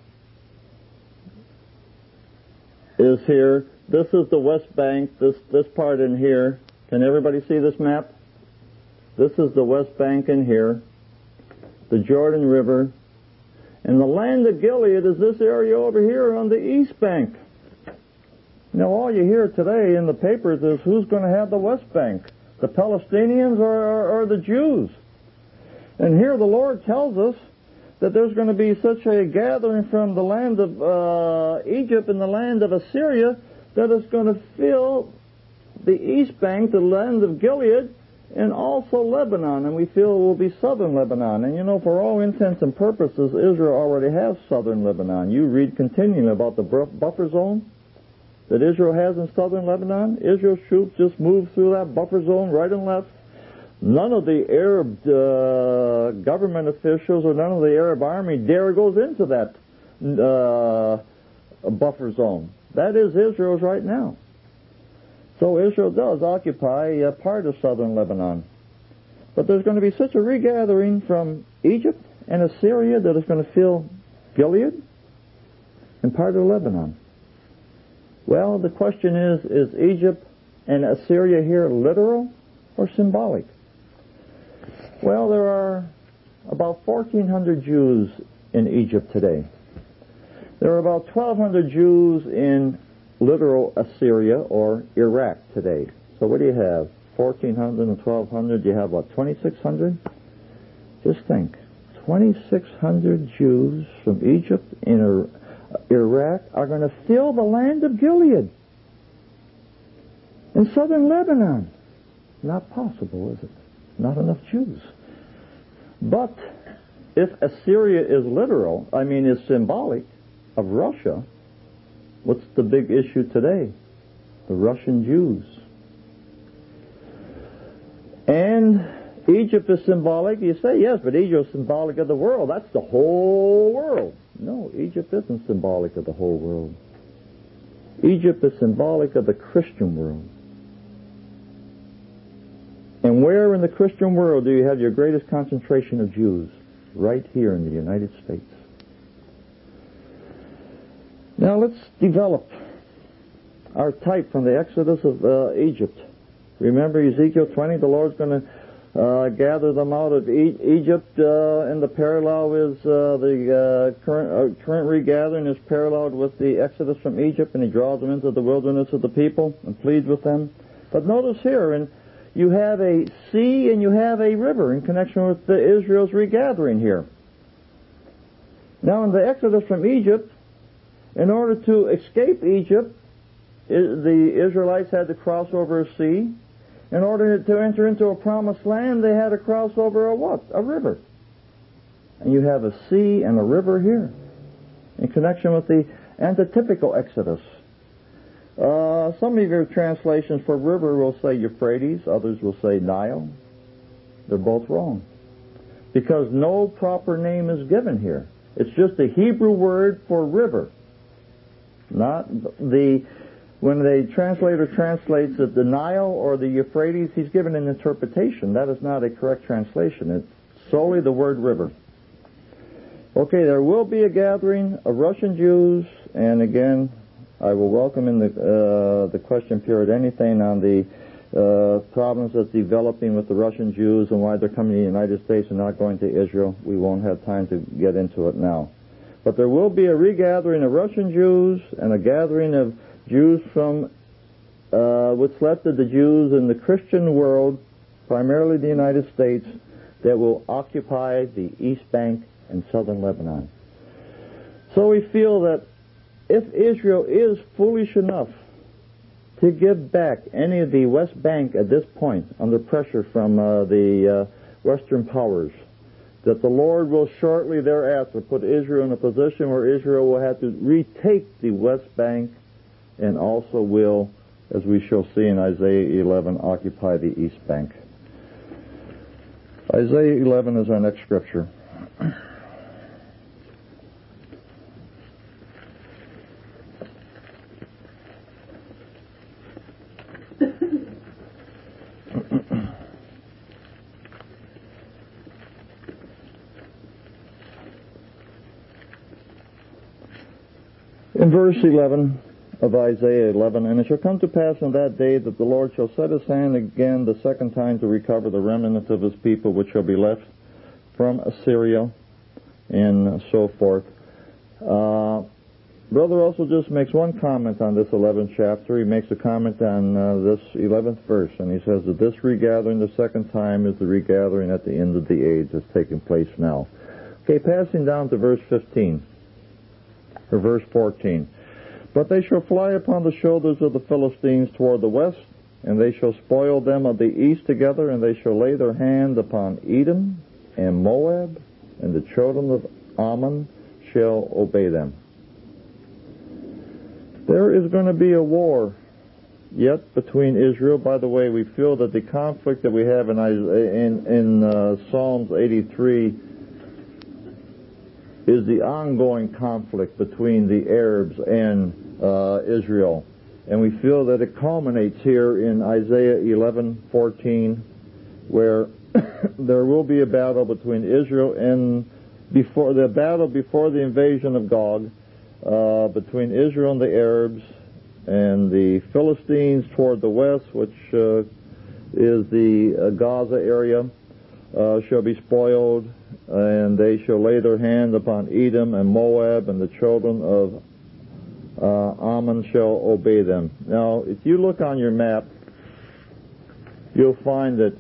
is here. This is the West Bank, this, this part in here. Can everybody see this map? This is the West Bank in here. The Jordan River, and the land of Gilead is this area over here on the east bank. Now, all you hear today in the papers is who's going to have the West Bank, the Palestinians or, or, or the Jews. And here the Lord tells us that there's going to be such a gathering from the land of uh, Egypt and the land of Assyria that it's going to fill the east bank, the land of Gilead, and also Lebanon, and we feel it will be southern Lebanon. And you know, for all intents and purposes, Israel already has southern Lebanon. You read continually about the buffer zone that Israel has in southern Lebanon. Israel's troops just move through that buffer zone right and left. None of the Arab uh, government officials or none of the Arab army dare goes into that uh, buffer zone. That is Israel's right now. So Israel does occupy a part of southern Lebanon. But there's going to be such a regathering from Egypt and Assyria that is going to fill Gilead and part of Lebanon. Well, the question is, is Egypt and Assyria here literal or symbolic? Well, there are about fourteen hundred Jews in Egypt today. There are about twelve hundred Jews in literal Assyria or Iraq today. So what do you have? fourteen hundred and twelve hundred. You have, what, twenty-six hundred? Just think. twenty-six hundred Jews from Egypt in Iraq are going to fill the land of Gilead in southern Lebanon. Not possible, is it? Not enough Jews. But if Assyria is literal, I mean is symbolic of Russia, what's the big issue today? The Russian Jews. And Egypt is symbolic. You say, yes, but Egypt is symbolic of the world. That's the whole world. No, Egypt isn't symbolic of the whole world. Egypt is symbolic of the Christian world. And where in the Christian world do you have your greatest concentration of Jews? Right here in the United States. Now let's develop our type from the Exodus of uh, Egypt. Remember Ezekiel twenty, the Lord's going to uh, gather them out of e- Egypt, uh, and the parallel is uh, the uh, current, uh, current regathering is paralleled with the Exodus from Egypt, and he draws them into the wilderness of the people and pleads with them. But notice here, and you have a sea and you have a river in connection with the Israel's regathering here. Now in the Exodus from Egypt, in order to escape Egypt, the Israelites had to cross over a sea. In order to enter into a promised land, they had to cross over a what? A river. And you have a sea and a river here in connection with the antitypical Exodus. Uh, some of your translations for river will say Euphrates, others will say Nile. They're both wrong, because no proper name is given here. It's just a Hebrew word for river. Not the, when the translator translates it, the Nile or the Euphrates, he's given an interpretation. That is not a correct translation. It's solely the word river. Okay, there will be a gathering of Russian Jews, and again, I will welcome in the uh, the question period anything on the uh, problems that's developing with the Russian Jews and why they're coming to the United States and not going to Israel. We won't have time to get into it now. But there will be a regathering of Russian Jews and a gathering of Jews from uh, what's left of the Jews in the Christian world, primarily the United States, that will occupy the East Bank and southern Lebanon. So we feel that if Israel is foolish enough to give back any of the West Bank at this point under pressure from uh, the uh, Western powers, that the Lord will shortly thereafter put Israel in a position where Israel will have to retake the West Bank and also will, as we shall see in Isaiah eleven, occupy the East Bank. Isaiah eleven is our next scripture. In verse eleven of Isaiah eleven, and it shall come to pass on that day that the Lord shall set his hand again the second time to recover the remnant of his people which shall be left from Assyria, and so forth. Uh, Brother also just makes one comment on this eleventh chapter. He makes a comment on uh, this eleventh verse, and he says that this regathering the second time is the regathering at the end of the age that's taking place now. Okay, passing down to verse fifteen. For verse fourteen. But they shall fly upon the shoulders of the Philistines toward the west, and they shall spoil them of the east together, and they shall lay their hand upon Edom and Moab, and the children of Ammon shall obey them. There is going to be a war yet between Israel. By the way, we feel that the conflict that we have in, in, in uh, Psalms eighty-three is the ongoing conflict between the Arabs and uh, Israel. And we feel that it culminates here in Isaiah eleven fourteen, where there will be a battle between Israel and before the battle before the invasion of Gog, uh, between Israel and the Arabs, and the Philistines toward the west, which uh, is the uh, Gaza area, uh, shall be spoiled, and they shall lay their hand upon Edom and Moab, and the children of uh, Ammon shall obey them. Now, if you look on your map, you'll find that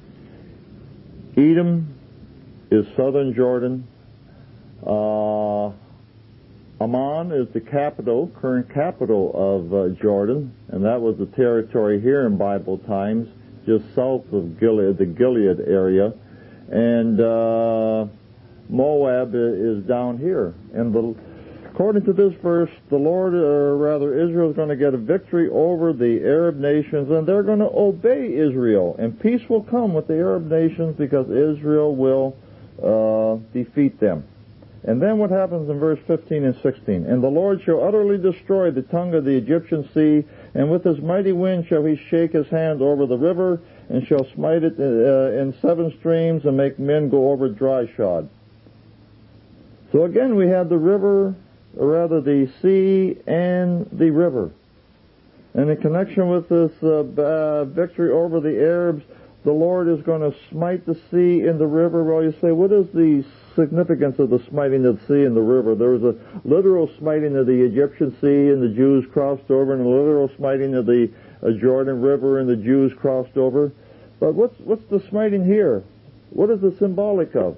Edom is southern Jordan. Uh, Amman is the capital, current capital of uh, Jordan, and that was the territory here in Bible times, just south of Gilead, the Gilead area. And uh, Moab is down here. And the, according to this verse, the Lord, or rather Israel, is going to get a victory over the Arab nations, and they're going to obey Israel. And peace will come with the Arab nations because Israel will uh, defeat them. And then what happens in verse fifteen and sixteen? And the Lord shall utterly destroy the tongue of the Egyptian sea, and with his mighty wind shall he shake his hand over the river, and shall smite it uh, in seven streams, and make men go over dry shod. So again, we have the river, or rather the sea and the river. And in connection with this uh, uh, victory over the Arabs, the Lord is going to smite the sea and the river. Well, you say, what is the significance of the smiting of the sea and the river? There was a literal smiting of the Egyptian sea and the Jews crossed over, and a literal smiting of the uh, Jordan River and the Jews crossed over. But what's what's the smiting here? What is it symbolic of?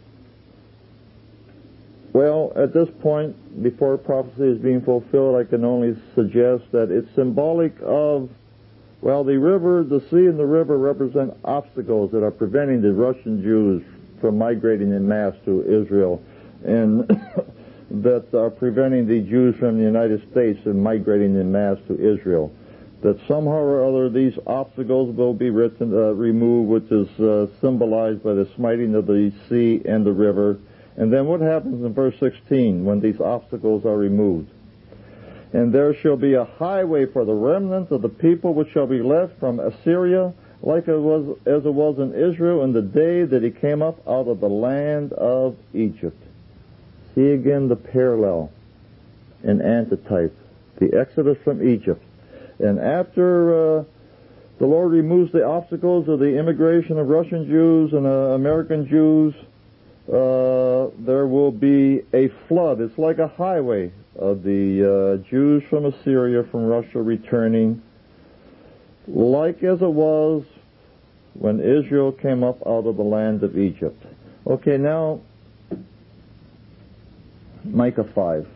Well, at this point, before prophecy is being fulfilled, I can only suggest that it's symbolic of, well, the river, the sea and the river represent obstacles that are preventing the Russian Jews from migrating en masse to Israel, and that are preventing the Jews from the United States from migrating en masse to Israel. That somehow or other these obstacles will be written, uh, removed, which is uh, symbolized by the smiting of the sea and the river. And then what happens in verse sixteen when these obstacles are removed? And there shall be a highway for the remnant of the people which shall be left from Assyria, like it was as it was in Israel in the day that he came up out of the land of Egypt. See again the parallel and antitype, the exodus from Egypt. And after uh, the Lord removes the obstacles of the immigration of Russian Jews and uh, American Jews, Uh, there will be a flood. It's like a highway of the uh, Jews from Assyria, from Russia, returning, like as it was when Israel came up out of the land of Egypt. Okay, now, Micah five.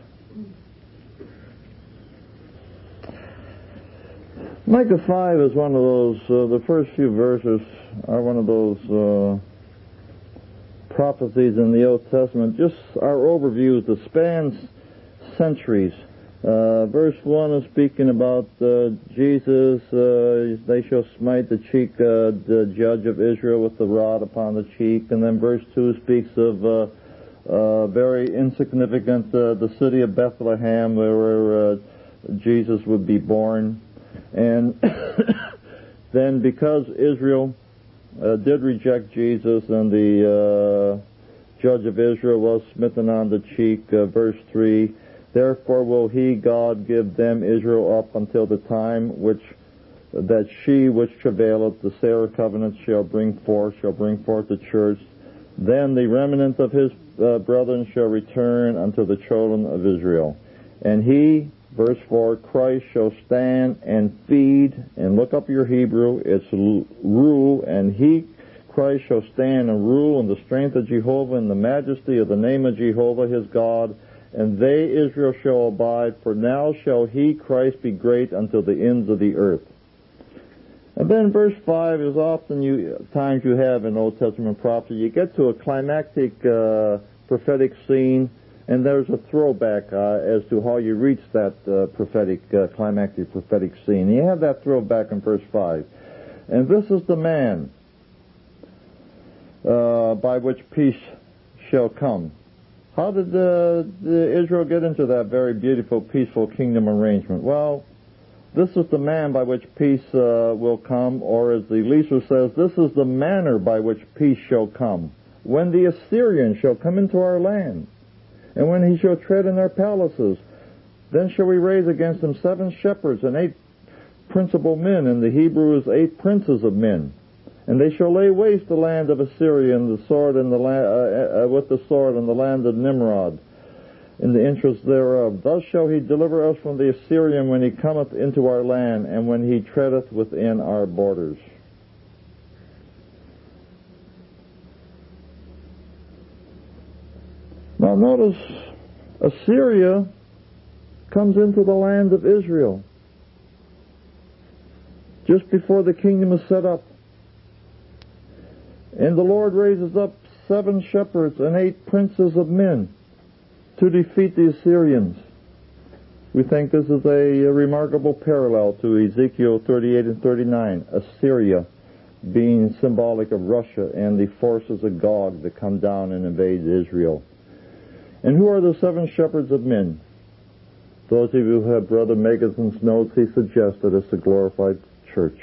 Micah five is one of those, uh, the first few verses are one of those uh, prophecies in the Old Testament, just our overviews that spans centuries. Uh, verse one is speaking about uh, Jesus. Uh, they shall smite the cheek, uh, the judge of Israel, with the rod upon the cheek. And then verse two speaks of uh, uh, very insignificant, uh, the city of Bethlehem, where uh, Jesus would be born. And then because Israel Uh, did reject Jesus, and the uh, judge of Israel was smitten on the cheek, uh, verse three, therefore will he, God, give them, Israel, up until the time which that she which travaileth, the Sarah covenant, shall bring forth, shall bring forth the church. Then the remnant of his uh, brethren shall return unto the children of Israel. And he, verse four, Christ shall stand and feed, and look up your Hebrew, it's rule, and he, Christ, shall stand and rule in the strength of Jehovah, in the majesty of the name of Jehovah his God, and they, Israel, shall abide, for now shall he, Christ, be great until the ends of the earth. And then verse five is often you, times you have in Old Testament prophecy, you get to a climactic uh, prophetic scene, and there's a throwback uh, as to how you reach that uh, prophetic, uh, climactic prophetic scene. You have that throwback in verse five. And this is the man uh, by which peace shall come. How did uh, the Israel get into that very beautiful, peaceful kingdom arrangement? Well, this is the man by which peace uh, will come, or as the Leaser says, this is the manner by which peace shall come. When the Assyrians shall come into our land, and when he shall tread in their palaces, then shall we raise against him seven shepherds and eight principal men, and the Hebrew is eight princes of men. And they shall lay waste the land of Assyria and the sword and the la- uh, uh, with the sword and the land of Nimrod, in the interest thereof. Thus shall he deliver us from the Assyrian when he cometh into our land, and when he treadeth within our borders. Now notice, Assyria comes into the land of Israel just before the kingdom is set up. And the Lord raises up seven shepherds and eight princes of men to defeat the Assyrians. We think this is a, a remarkable parallel to Ezekiel thirty-eight and thirty-nine, Assyria being symbolic of Russia and the forces of Gog that come down and invade Israel. And who are the seven shepherds of men? Those of you who have Brother Megazon's notes, he suggested it's the glorified church.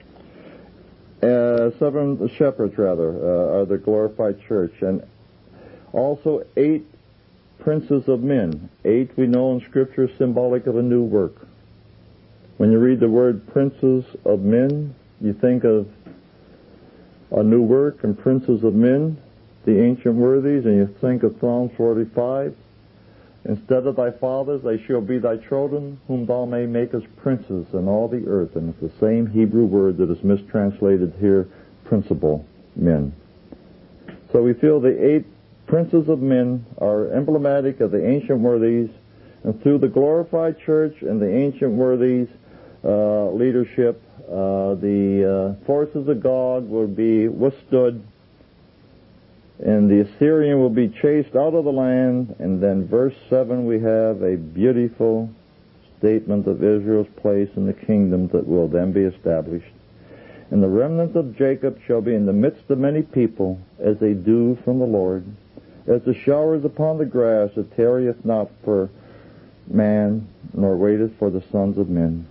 Uh, seven shepherds, rather, uh, are the glorified church. And also eight princes of men. Eight, we know in Scripture, symbolic of a new work. When you read the word princes of men, you think of a new work and princes of men, the ancient worthies, and you think of Psalm forty-five. Instead of thy fathers, they shall be thy children, whom thou may make as princes in all the earth. And it's the same Hebrew word that is mistranslated here, principal men. So we feel the eight princes of men are emblematic of the ancient worthies, and through the glorified church and the ancient worthies uh, leadership, uh, the uh, forces of God will be withstood, and the Assyrian will be chased out of the land. And then verse seven, we have a beautiful statement of Israel's place in the kingdom that will then be established. And the remnant of Jacob shall be in the midst of many people, as a dew from the Lord, as the showers upon the grass, that tarrieth not for man, nor waiteth for the sons of men.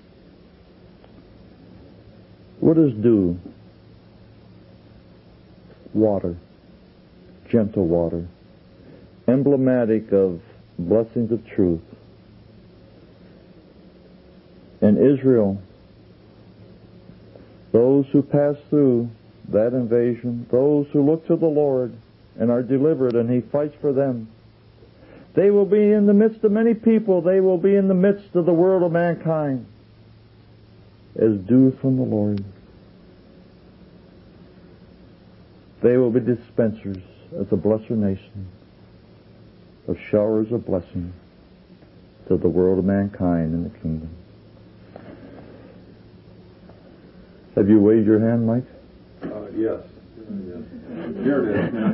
What is dew? Water. Gentle water. Emblematic of blessings of truth. And Israel, those who pass through that invasion, those who look to the Lord and are delivered, and He fights for them, they will be in the midst of many people. They will be in the midst of the world of mankind as dew from the Lord. They will be dispensers as a blessed nation of showers of blessing to the world of mankind in the kingdom. Have you waved your hand, Mike? Uh, yes. yes. Here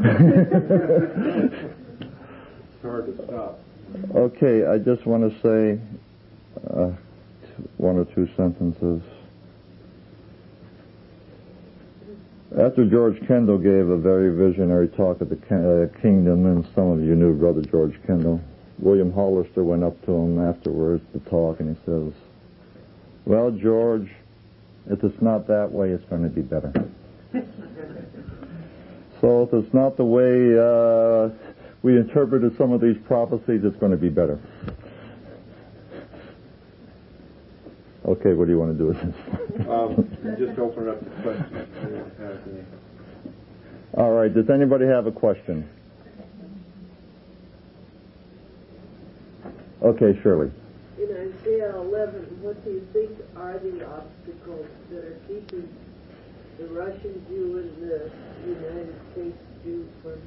it is. It's hard to stop. Okay, I just want to say uh, one or two sentences. After George Kendall gave a very visionary talk at the uh, Kingdom, and some of you knew Brother George Kendall, William Hollister went up to him afterwards to talk, and he says, "Well, George, if it's not that way, it's going to be better." So if it's not the way uh, we interpreted some of these prophecies, it's going to be better. Okay, what do you want to do with this? um, just open it up to questions. All right, does anybody have a question? Okay, Shirley. In Isaiah eleven, what do you think are the obstacles that are keeping the Russian Jew and the United States Jew from...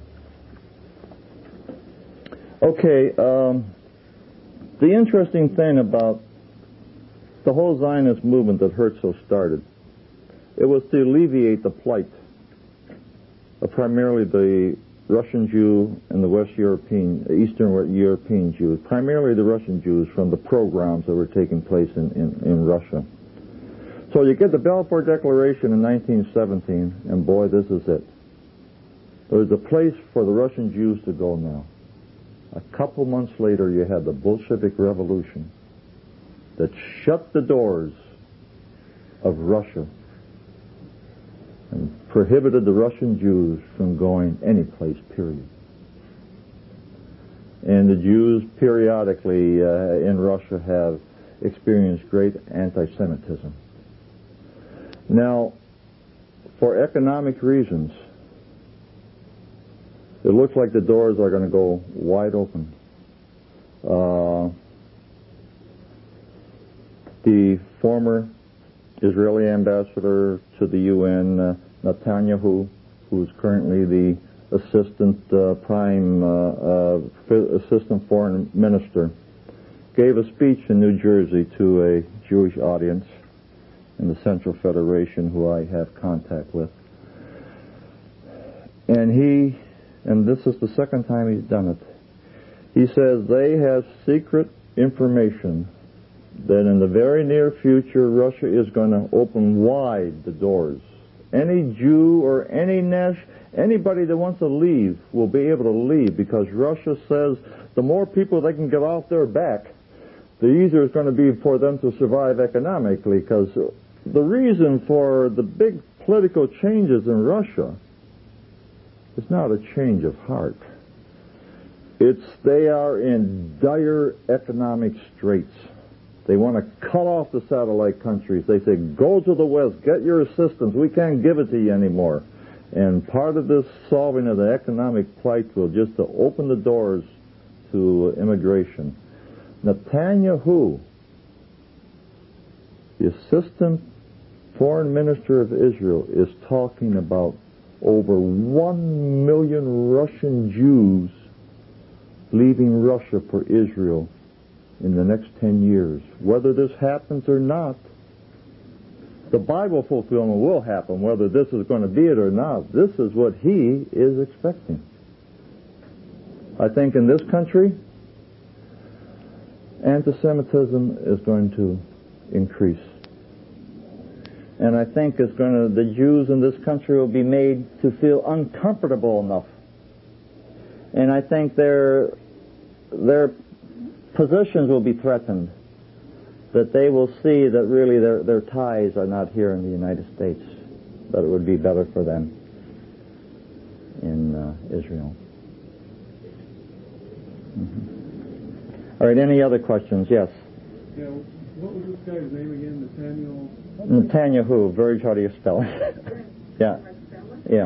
Okay, um, the interesting thing about the whole Zionist movement that Herzl started, it was to alleviate the plight of primarily the Russian Jew and the West European, Eastern European Jews, primarily the Russian Jews from the pogroms that were taking place in, in, in Russia. So you get the Balfour Declaration in nineteen seventeen, and boy, this is it. There's a place for the Russian Jews to go now. A couple months later, you had the Bolshevik Revolution that shut the doors of Russia and prohibited the Russian Jews from going any place, period. And the Jews periodically uh, in Russia have experienced great anti-Semitism. Now, for economic reasons, it looks like the doors are going to go wide open. Uh, the former Israeli ambassador to the U N, uh, Netanyahu, who's currently the assistant uh, prime, uh, uh, assistant foreign minister, gave a speech in New Jersey to a Jewish audience in the Central Federation, who I have contact with. And he, and this is the second time he's done it, he says they have secret information that in the very near future, Russia is going to open wide the doors. Any Jew or any Nash, anybody that wants to leave will be able to leave, because Russia says the more people they can get off their back, the easier it's going to be for them to survive economically, because the reason for the big political changes in Russia is not a change of heart. It's they are in dire economic straits. They want to cut off the satellite countries. They say, go to the West, get your assistance. We can't give it to you anymore. And part of this solving of the economic plight will just to open the doors to immigration. Netanyahu, the assistant foreign minister of Israel, is talking about over one million Russian Jews leaving Russia for Israel in the next ten years. Whether this happens or not, the Bible fulfillment will happen. Whether this is going to be it or not, this is what he is expecting. I think in this country, anti-Semitism is going to increase. And I think it's going to, the Jews in this country will be made to feel uncomfortable enough. And I think their, their positions will be threatened, that they will see that really their, their ties are not here in the United States, that it would be better for them in uh, Israel. Mm-hmm. All right, any other questions? Yes? Yeah, what was this guy's name again? Nathaniel? Netanyahu. Very how do you spell it? Yeah. Yeah.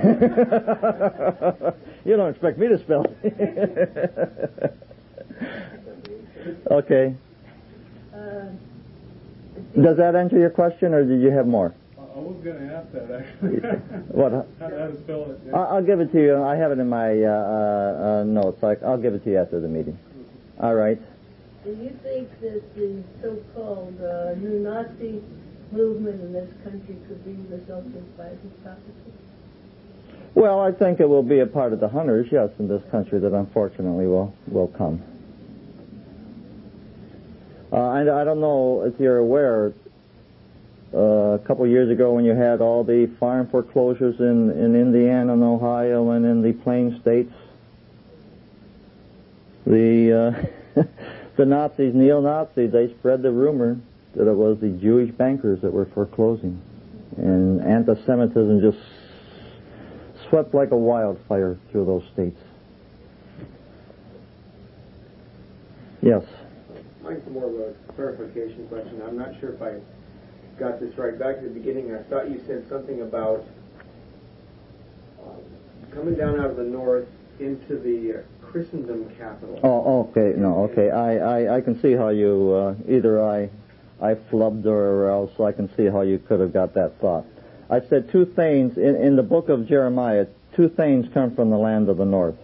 You don't expect me to spell it. Okay. Uh, Does that answer your question, or did you have more? I was going to ask that, actually. What? How, how to spell it? Yeah. I'll give it to you. I have it in my uh, uh, notes. I, I'll give it to you after the meeting. All right. Do you think that the so-called uh, new Nazi movement in this country could be resulted by this prophecy? Well, I think it will be a part of the hunters, yes, in this country that unfortunately will, will come. Uh, and I don't know if you're aware, uh, a couple of years ago when you had all the farm foreclosures in, in Indiana and Ohio and in the Plain States, the uh, the Nazis, neo-Nazis, they spread the rumor that it was the Jewish bankers that were foreclosing. And anti-Semitism just swept like a wildfire through those states. Yes? Mine's more of a clarification question. I'm not sure if I got this right. Back at the beginning, I thought you said something about um, coming down out of the north into the uh, Christendom capital. Oh, okay. No, okay. I, I, I can see how you, uh, either I, I flubbed or else I can see how you could have got that thought. I said two things, in, in the book of Jeremiah, two things come from the land of the north.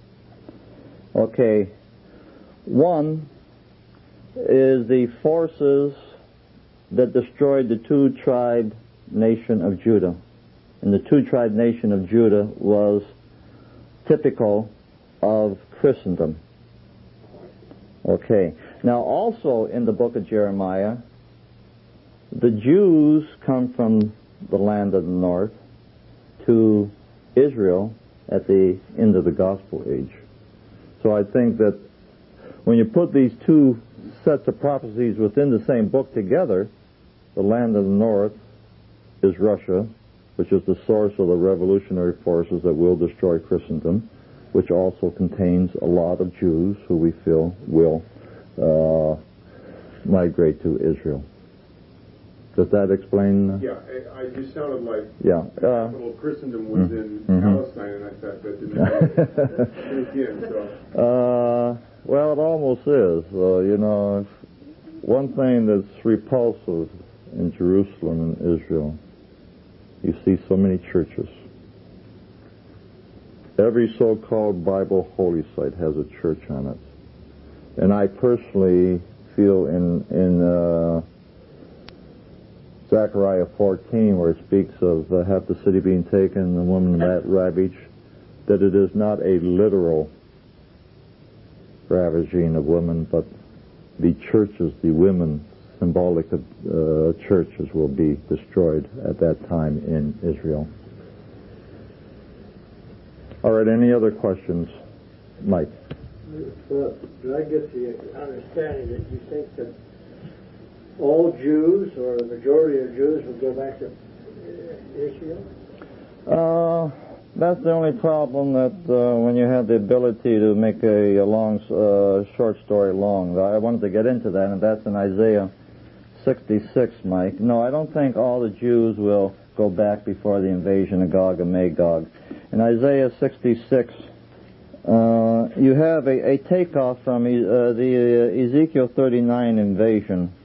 Okay. One is the forces that destroyed the two-tribe nation of Judah. And the two-tribe nation of Judah was typical of Christendom. Okay. Now also in the book of Jeremiah, the Jews come from the land of the north to Israel at the end of the gospel age. So I think that when you put these two sets of prophecies within the same book together, the land of the north is Russia, which is the source of the revolutionary forces that will destroy Christendom, which also contains a lot of Jews who we feel will uh, migrate to Israel. Does that explain? Yeah, I, I just sounded like Yeah. the Uh, capital of Christendom was in mhm. Palestine, and I thought that didn't sink in, so... Uh, well, it almost is. Uh, you know, one thing that's repulsive in Jerusalem and Israel, you see so many churches. Every so-called Bible holy site has a church on it. And I personally feel in, in uh, Zechariah fourteen, where it speaks of uh, half the city being taken, the woman that ravaged, that it is not a literal ravaging of women, but the churches, the women, symbolic of uh, churches, will be destroyed at that time in Israel. All right, any other questions? Mike? Well, did I get the understanding that you think that all Jews, or the majority of Jews, will go back to Israel? Uh, that's the only problem that uh, when you have the ability to make a, a long, uh, short story long. I wanted to get into that, and that's in Isaiah sixty-six, Mike. No, I don't think all the Jews will go back before the invasion of Gog and Magog. In Isaiah sixty-six, uh, you have a, a takeoff from uh, the uh, Ezekiel thirty-nine invasion.